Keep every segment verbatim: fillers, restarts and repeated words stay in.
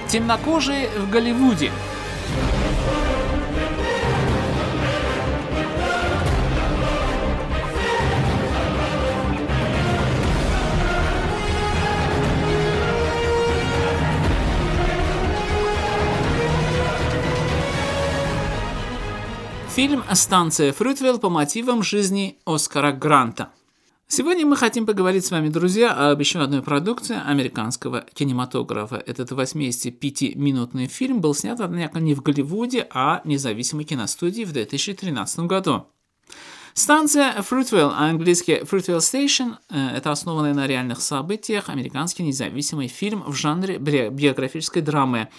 Темнокожие в Голливуде. Фильм «Станция Фрутвелл» по мотивам жизни Оскара Гранта. Сегодня мы хотим поговорить с вами, друзья, об еще одной продукции американского кинематографа. Этот восьмидесятипятиминутный фильм был снят, однако, не в Голливуде, а в независимой киностудии в две тысячи тринадцатом году. Станция Фрутвелл, английский Fruitvale Station, это основанный на реальных событиях американский независимый фильм в жанре биографической драмы.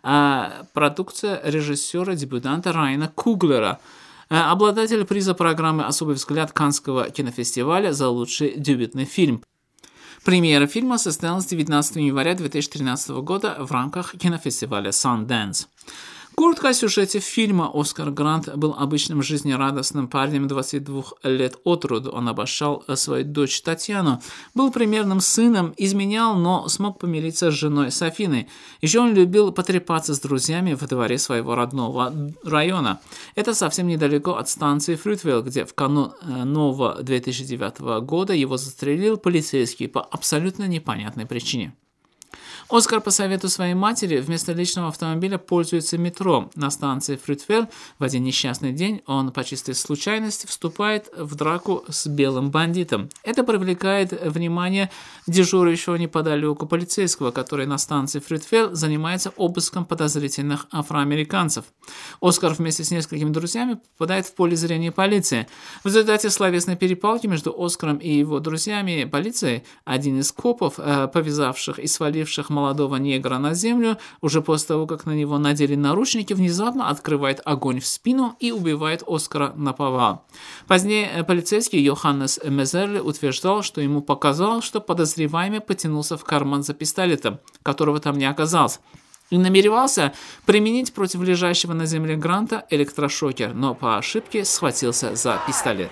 Продукция режиссера-дебютанта Райана Куглера, обладатель приза программы «Особый взгляд» Каннского кинофестиваля за лучший дебютный фильм. Премьера фильма состоялась девятнадцатого января две тысячи тринадцатого года в рамках кинофестиваля Sundance. Коротко о сюжете фильма. Оскар Грант был обычным жизнерадостным парнем двадцати двух лет от роду. Он обожал свою дочь Татьяну, был примерным сыном, изменял, но смог помириться с женой Софиной. Еще он любил потрепаться с друзьями во дворе своего родного района. Это совсем недалеко от станции Фрутвелл, где в канун нового две тысячи девятого года его застрелил полицейский по абсолютно непонятной причине. Оскар по совету своей матери вместо личного автомобиля пользуется метро. На станции Фрутвелл в один несчастный день он по чистой случайности вступает в драку с белым бандитом. Это привлекает внимание дежурившего неподалеку полицейского, который на станции Фрутвелл занимается обыском подозрительных афроамериканцев. Оскар вместе с несколькими друзьями попадает в поле зрения полиции. В результате словесной перепалки между Оскаром и его друзьями полиции один из копов, повязавших и сваливших молодого негра на землю, уже после того, как на него надели наручники, внезапно открывает огонь в спину и убивает Оскара наповал. Позднее полицейский Йоханнес Мезерли утверждал, что ему показалось, что подозреваемый потянулся в карман за пистолетом, которого там не оказалось, и намеревался применить против лежащего на земле Гранта электрошокер, но по ошибке схватился за пистолет.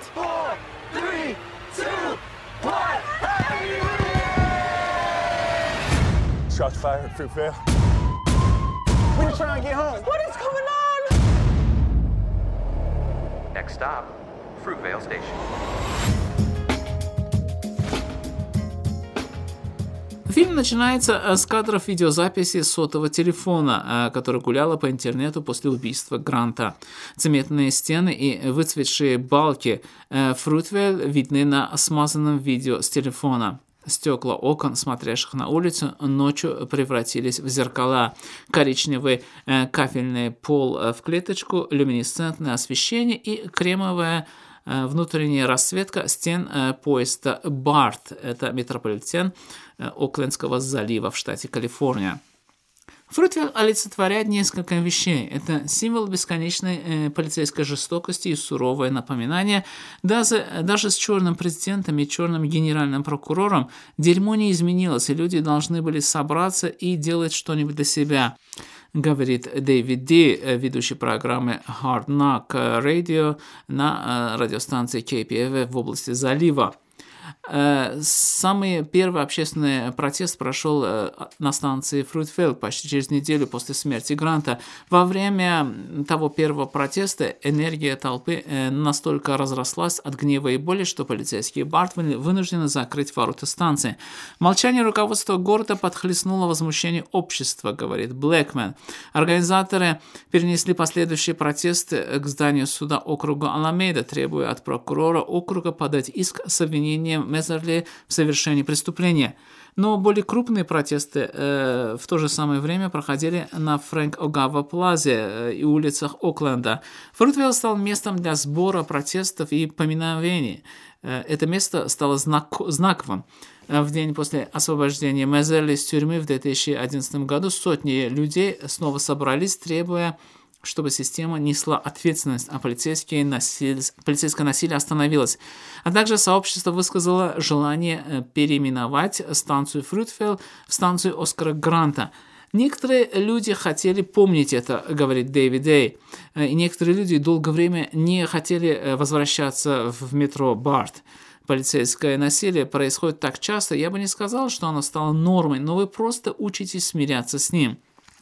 Shots fired at Fruitvale. We're trying to get home. What is going on? Next stop, Fruitvale Station. Фильм начинается с кадров видеозаписи сотового телефона, который гуляла по интернету после убийства Гранта. Цементные стены и выцветшие балки Фрутвелл видны на смазанном видео с телефона. Стекла окон, смотрящих на улицу, ночью превратились в зеркала. Коричневый э, кафельный пол в клеточку, люминесцентное освещение и кремовая э, внутренняя расцветка стен э, поезда Барт. Это метрополитен э, Оклендского залива в штате Калифорния. Фрутвелл олицетворяет несколько вещей. Это символ бесконечной э, полицейской жестокости и суровое напоминание. Даже, даже с черным президентом и черным генеральным прокурором дерьмо не изменилось, и люди должны были собраться и делать что-нибудь для себя, говорит Дэвид Ди, ведущий программы Hard Knock Radio на э, радиостанции кей пи ви в области залива. Самый первый общественный протест прошел на станции Фрутвелл почти через неделю после смерти Гранта. Во время того первого протеста энергия толпы настолько разрослась от гнева и боли, что полицейские Барт вынуждены закрыть ворота станции. Молчание руководства города подхлестнуло возмущение общества, говорит Блэкмен. Организаторы перенесли последующие протесты к зданию суда округа Аламейда, требуя от прокурора округа подать иск с обвинением Мезерли в совершении преступления. Но более крупные протесты э, в то же самое время проходили на Фрэнк-Огава-плазе э, и улицах Окленда. Фрутвелл стал местом для сбора протестов и поминовений. Э, это место стало знак, знаковым. Э, в день после освобождения Мезерли из тюрьмы в две тысячи одиннадцатом году сотни людей снова собрались, требуя, чтобы система несла ответственность, а полицейское насилие, полицейское насилие остановилось. А также сообщество высказало желание переименовать станцию Фрутвелл в станцию Оскара Гранта. Некоторые люди хотели помнить это, говорит Дэвид Дэй, и некоторые люди долгое время не хотели возвращаться в метро Барт. Полицейское насилие происходит так часто, я бы не сказал, что оно стало нормой, но вы просто учитесь смиряться с ним.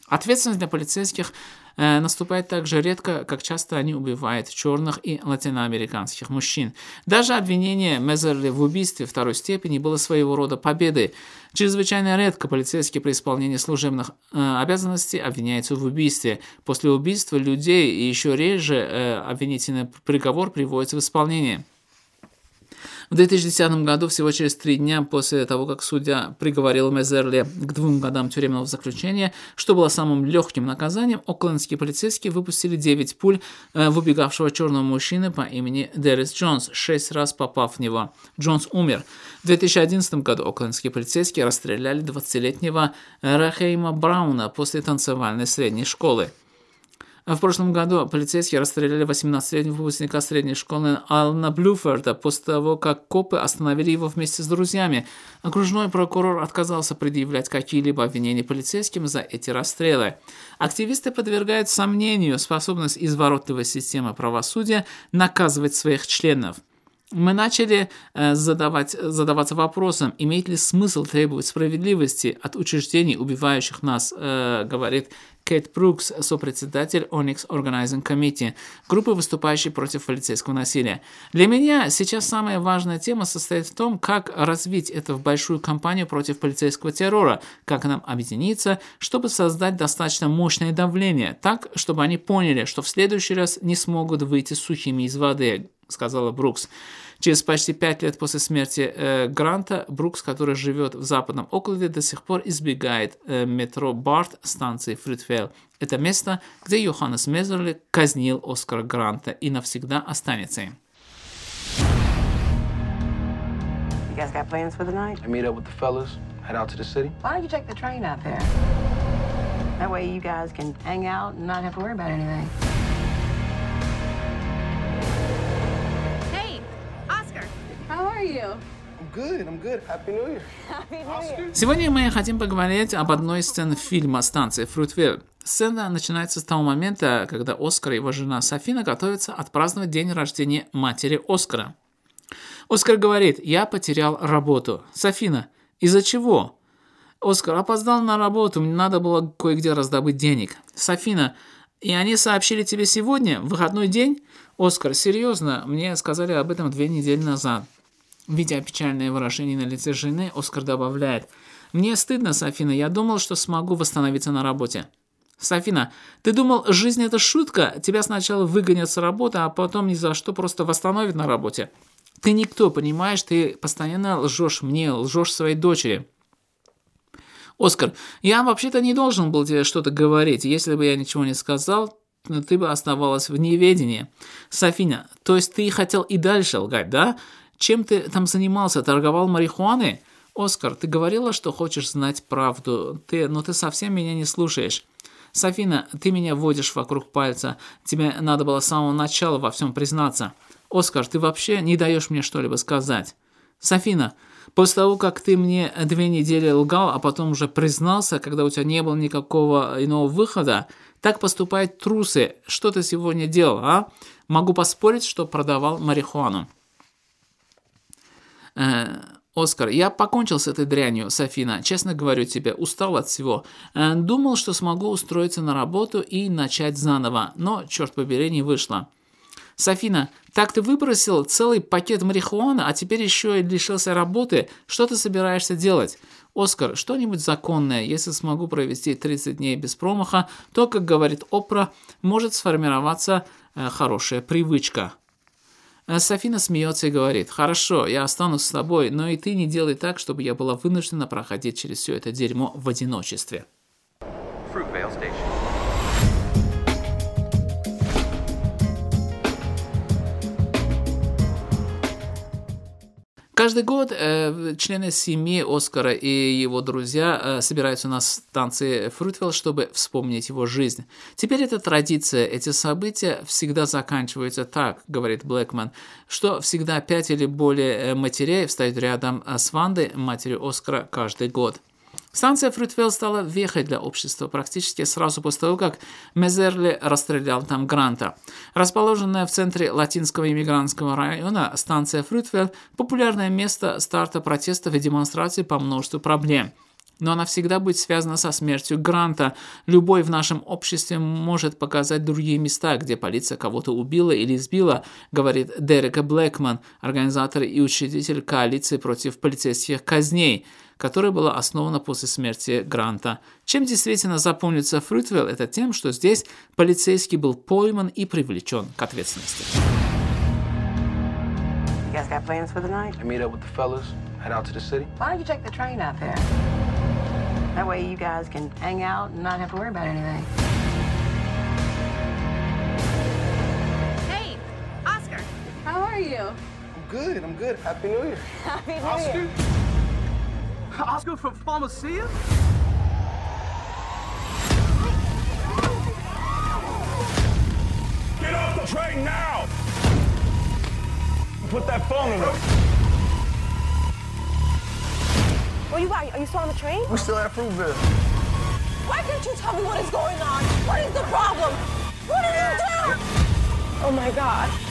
Ответственность для полицейских э, наступает так же редко, как часто они убивают черных и латиноамериканских мужчин. Даже обвинение Мезерли в убийстве второй степени было своего рода победой. Чрезвычайно редко полицейские при исполнении служебных э, обязанностей обвиняются в убийстве. После убийства людей и еще реже э, обвинительный приговор приводится в исполнение. В две тысячи десятом году, всего через три дня после того, как судья приговорил Мезерли к двум годам тюремного заключения, что было самым легким наказанием, оклендские полицейские выпустили девять пуль в убегавшего черного мужчины по имени Деррис Джонс, шесть раз попав в него. Джонс умер. В две тысячи одиннадцатом году оклендские полицейские расстреляли двадцатилетнего Рахейма Брауна после танцевальной средней школы. В прошлом году полицейские расстреляли восемнадцатилетнего выпускника средней школы Алана Блюфорда после того, как копы остановили его вместе с друзьями. Окружной прокурор отказался предъявлять какие-либо обвинения полицейским за эти расстрелы. Активисты подвергают сомнению способность изворотливой системы правосудия наказывать своих членов. Мы начали э, задавать, задаваться вопросом, имеет ли смысл требовать справедливости от учреждений, убивающих нас, э, говорит Кейт Брукс, сопредседатель Onyx Organizing Committee, группы, выступающей против полицейского насилия. Для меня сейчас самая важная тема состоит в том, как развить это в большую кампанию против полицейского террора, как нам объединиться, чтобы создать достаточно мощное давление, так, чтобы они поняли, что в следующий раз не смогут выйти сухими из воды, сказала Брукс. Через почти пять лет после смерти э, Гранта, Брукс, который живет в западном Окленде, до сих пор избегает э, метро Барт станции Фрутвейл. Это место, где Йоханнес Мезерли казнил Оскара Гранта и навсегда останется им. You guys got plans for the night? I meet up with the fellas, head out to the city. Why don't you take the train out there? That way you guys can hang out and not have to worry about anything. I'm good, I'm good. Happy New Year. Сегодня мы хотим поговорить об одной из сцен фильма «Станция Фрутвейл». Сцена начинается с того момента, когда Оскар и его жена Софина готовятся отпраздновать день рождения матери Оскара. Оскар говорит: «Я потерял работу». Софина: «Из-за чего?» Оскар: «Опоздал на работу, мне надо было кое-где раздобыть денег». Софина: «И они сообщили тебе сегодня, в выходной день?» Оскар: «Серьезно, мне сказали об этом две недели назад». Видя печальное выражение на лице жены, Оскар добавляет: «Мне стыдно, Софина, я думал, что смогу восстановиться на работе». Софина: «Ты думал, жизнь это шутка? Тебя сначала выгонят с работы, а потом ни за что просто восстановят на работе. Ты никто, понимаешь, ты постоянно лжешь мне, лжешь своей дочери». Оскар: «Я вообще-то не должен был тебе что-то говорить. Если бы я ничего не сказал, ты бы оставалась в неведении». Софина: «То есть ты хотел и дальше лгать, да? Чем ты там занимался? Торговал марихуаной?» Оскар: «Ты говорила, что хочешь знать правду, ты, но ты совсем меня не слушаешь». Софина: «Ты меня водишь вокруг пальца. Тебе надо было с самого начала во всем признаться». Оскар: «Ты вообще не даешь мне что-либо сказать». Софина: «После того, как ты мне две недели лгал, а потом уже признался, когда у тебя не было никакого иного выхода, так поступают трусы. Что ты сегодня делал, а? Могу поспорить, что продавал марихуану». Оскар: «Я покончил с этой дрянью, Софина. Честно говорю тебе, устал от всего. Думал, что смогу устроиться на работу и начать заново, но, черт побери, не вышло». Софина: «Так ты выбросил целый пакет марихуаны, а теперь еще и лишился работы. Что ты собираешься делать?» Оскар: «Что-нибудь законное. Если смогу провести тридцать дней без промаха, то, как говорит Опра, может сформироваться э, хорошая привычка». Софина смеется и говорит: «Хорошо, я останусь с тобой, но и ты не делай так, чтобы я была вынуждена проходить через все это дерьмо в одиночестве». Fruitvale Station. Каждый год э, члены семьи Оскара и его друзья э, собираются на станции Фрутвейл, чтобы вспомнить его жизнь. Теперь это традиция, эти события всегда заканчиваются так, говорит Блэкман, что всегда пять или более матерей встают рядом с Вандой, матерью Оскара, каждый год. Станция Фрутвейл стала вехой для общества практически сразу после того, как Мезерли расстрелял там Гранта. Расположенная в центре латинского иммигрантского района, станция Фрутвейл – популярное место старта протестов и демонстраций по множеству проблем. но она всегда будет связана со смертью Гранта. Любой в нашем обществе может показать другие места, где полиция кого-то убила или избила, говорит Дерек Блэкман, организатор и учредитель коалиции против полицейских казней, которая была основана после смерти Гранта. Чем действительно запомнится Фрутвелл, это тем, что здесь полицейский был пойман и привлечен к ответственности. You guys got plans for the night? I meet up with the fellas, head out to the city. Why don't you take the train out there? That way you guys can hang out and not have to worry about anything. Hey, Oscar. How are you? I'm good, I'm good. Happy New Year. Happy New Oscar? Year. Oscar from Pharmacia? Get off the train now! Put that phone in it. Where you at? Are you still on the train? We still at Fruitville. Why can't you tell me what is going on? What is the problem? What did you do? Oh my God.